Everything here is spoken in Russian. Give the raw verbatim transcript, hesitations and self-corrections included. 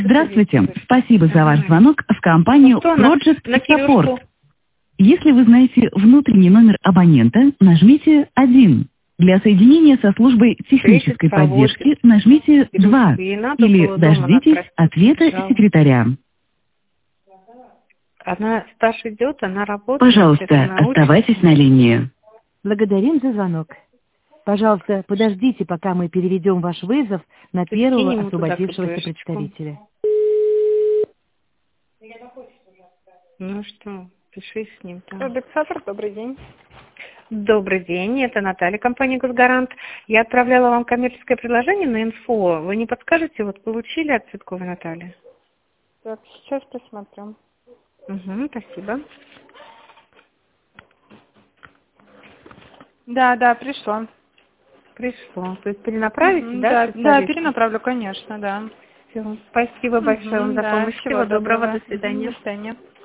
Здравствуйте. Спасибо за ваш звонок в компанию Ну, что, на- Project на Support. Кирюшку? Если вы знаете внутренний номер абонента, нажмите один. Для соединения со службой технической Тридцать проводит. поддержки нажмите два. И надо Или было дома дождитесь накрасить. ответа Жалко. секретаря. Она стаж идет, она работает. Пожалуйста, сейчас она учится. оставайтесь на линии. Благодарим за звонок. Пожалуйста, подождите, пока мы переведем ваш вызов на Ты первого скинь ему туда освободившегося КПшечку. представителя. Ну что, пиши с ним там. Индексатор, добрый день. Добрый день, это Наталья, компания «Госгарант». Я отправляла вам коммерческое предложение на инфо. Вы не подскажете, вот получили от Цветковой Натальи? Так, сейчас посмотрим. Угу, спасибо. Да, да, пришло. Пришло. То есть перенаправите, Мгм, да? Да, да, специалисту? перенаправлю, конечно, да. Всё. Спасибо большое вам Мгм, за да, помощь. всего Всего доброго. доброго. До свидания. До свидания.